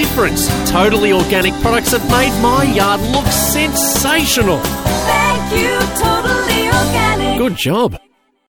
difference. Totally Organic products have made my yard look sensational. Thank you, Totally Organic. Good job.